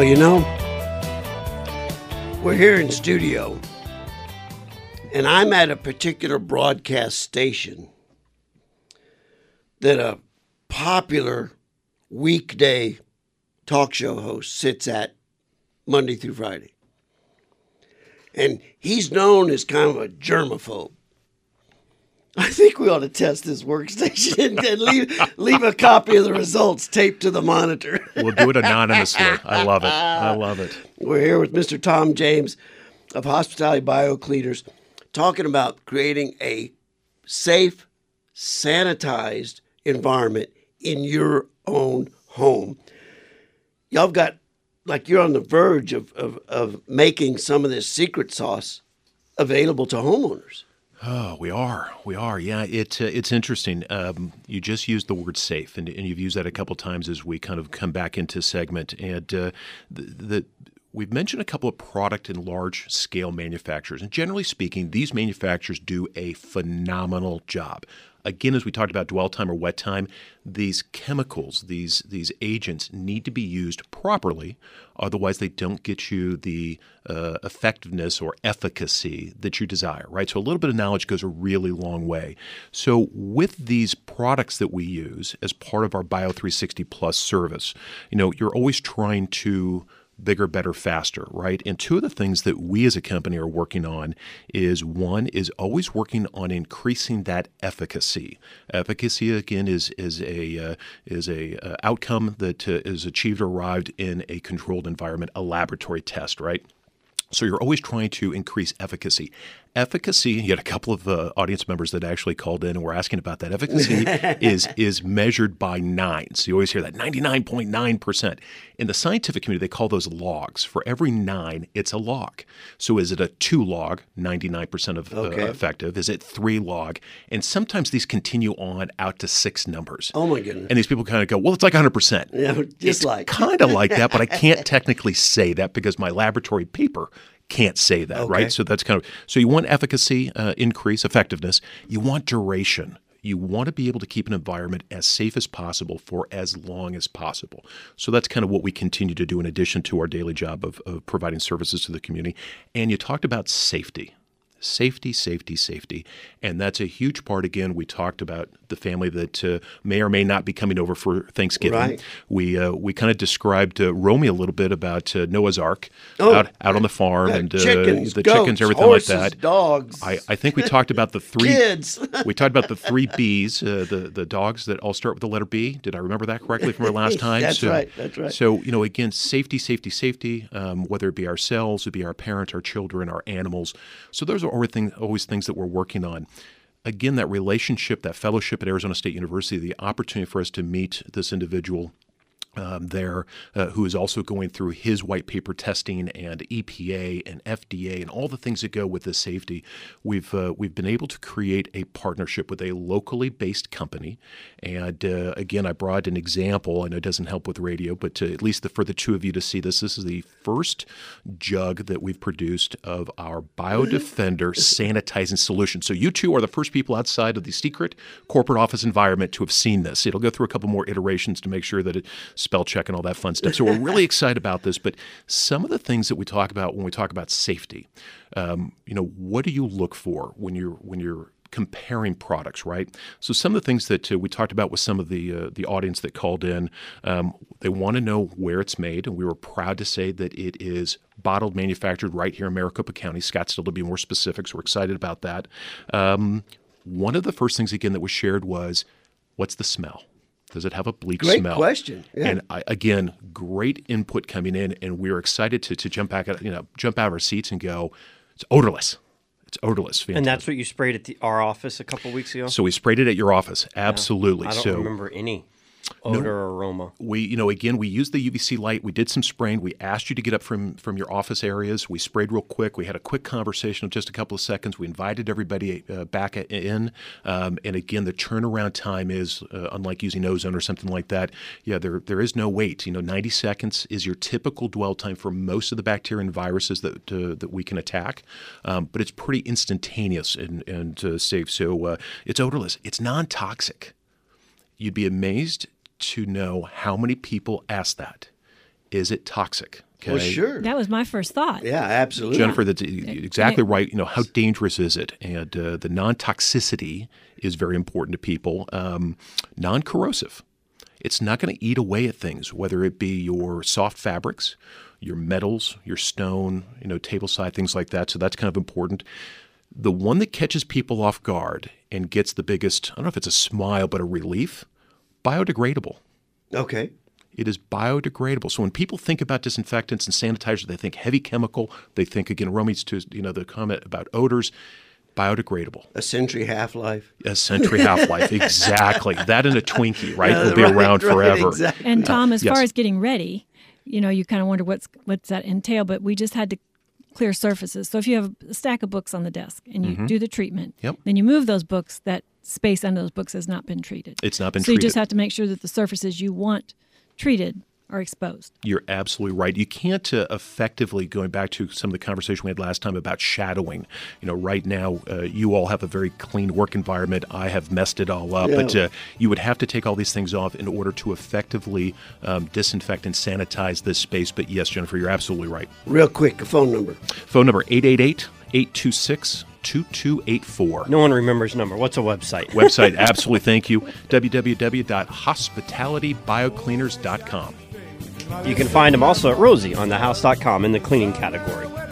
you know, we're here in studio, and I'm at a particular broadcast station that a popular weekday talk show host sits at Monday through Friday. And he's known as kind of a germaphobe. I think we ought to test this workstation and leave a copy of the results taped to the monitor. We'll do it anonymously. I love it. I love it. We're here with Mr. Tom James of Hospitality BioCleaners talking about creating a safe, sanitized environment in your own home. Y'all got, like, you're on the verge of making some of this secret sauce available to homeowners. Oh, we are. Yeah, it's interesting. You just used the word safe, and you've used that a couple times as we kind of come back into segment. And we've mentioned a couple of product and large-scale manufacturers. And generally speaking, these manufacturers do a phenomenal job. Again, as we talked about dwell time or wet time, these chemicals, these agents need to be used properly. Otherwise, they don't get you the effectiveness or efficacy that you desire, right? So a little bit of knowledge goes a really long way. So with these products that we use as part of our Bio360 Plus service, you're always trying to bigger, better, faster, right? And two of the things that we as a company are working on is, one is always working on increasing that efficacy. Efficacy, again, is a outcome that is achieved or arrived in a controlled environment, a laboratory test, right? So you're always trying to increase efficacy. Efficacy, you had a couple of audience members that actually called in and were asking about that. Efficacy is measured by nines. You always hear that 99.9%. In the scientific community, they call those logs. For every 9, it's a log. So is it a 2 log, 99% of effective? Is it 3 log? And sometimes these continue on out to 6 numbers. Oh, my goodness. And these people kind of go, well, it's like 100%. Yeah, it's kind of like that, but I can't technically say that because my laboratory paper can't say that, right? So that's so you want efficacy, increase, effectiveness. You want duration. You want to be able to keep an environment as safe as possible for as long as possible. So that's kind of what we continue to do in addition to our daily job of providing services to the community. And you talked about safety. Safety. And that's a huge part. Again, we talked about the family that may or may not be coming over for Thanksgiving. Right. We kind of described Romy a little bit about Noah's Ark out on the farm and chickens, the goats, chickens, everything horses, like that. Dogs. I think we talked about the 3 kids. We talked about the 3 B's, the dogs that all start with the letter B. Did I remember that correctly from our last time? That's right. So, again, safety, whether it be ourselves, it be our parents, our children, our animals. So those are always things that we're working on. Again, that relationship, that fellowship at Arizona State University, the opportunity for us to meet this individual who is also going through his white paper testing and EPA and FDA and all the things that go with this safety. We've been able to create a partnership with a locally based company. And again, I brought an example. I know it doesn't help with radio, but at least for the two of you to see this is the first jug that we've produced of our BioDefender sanitizing solution. So you two are the first people outside of the secret corporate office environment to have seen this. It'll go through a couple more iterations to make sure that it spell check and all that fun stuff. So we're really excited about this. But some of the things that we talk about when we talk about safety, what do you look for when you're comparing products, right? So some of the things that we talked about with some of the audience that called in, they want to know where it's made, and we were proud to say that it is bottled, manufactured right here in Maricopa County, Scottsdale to be more specific. So we're excited about that. One of the first things again that was shared was, what's the smell? Does it have a bleach smell? Great question. Yeah. And again, great input coming in, and we're excited to jump out of our seats and go, it's odorless. It's odorless. Fantastic. And that's what you sprayed at our office a couple weeks ago? So we sprayed it at your office. Absolutely. I don't remember any odor or aroma. We used the UVC light. We did some spraying. We asked you to get up from your office areas. We sprayed real quick. We had a quick conversation of just a couple of seconds. We invited everybody back in. And again, the turnaround time is, unlike using ozone or something like that, there is no wait. 90 seconds is your typical dwell time for most of the bacteria and viruses that we can attack. But it's pretty instantaneous and safe. So it's odorless. It's non-toxic. You'd be amazed to know how many people ask that. is it toxic? Okay. Well, sure. That was my first thought. Yeah, absolutely. Jennifer, that's exactly right. How dangerous is it? And the non-toxicity is very important to people. Non-corrosive. It's not going to eat away at things, whether it be your soft fabrics, your metals, your stone, tableside, things like that. So that's kind of important. The one that catches people off guard and gets the biggest, I don't know if it's a smile, but a relief, biodegradable. Okay. It is biodegradable. So when people think about disinfectants and sanitizers, they think heavy chemical. They think, again, Romy's to the comment about odors, biodegradable. A century half-life. A century half-life, exactly. That and a Twinkie, right? Yeah, will be around forever. Exactly. And Tom, as Yes. far as getting ready, you kind of wonder what's that entail, but we just had to clear surfaces. So if you have a stack of books on the desk and you do the treatment, Yep. then you move those books, that space under those books has not been treated. It's not been So you treated. just have to make sure that the surfaces you want treated are exposed. You're absolutely right. You can't effectively, going back to some of the conversation we had last time about shadowing. Right now, you all have a very clean work environment. I have messed it all up. Yeah. But you would have to take all these things off in order to effectively disinfect and sanitize this space. But yes, Jennifer, you're absolutely right. Real quick, a phone number. Phone number 888-826-2284. No one remembers number. What's a website? Website, absolutely. Thank you. www.hospitalitybiocleaners.com. You can find them also at Rosie on thehouse.com in the cleaning category.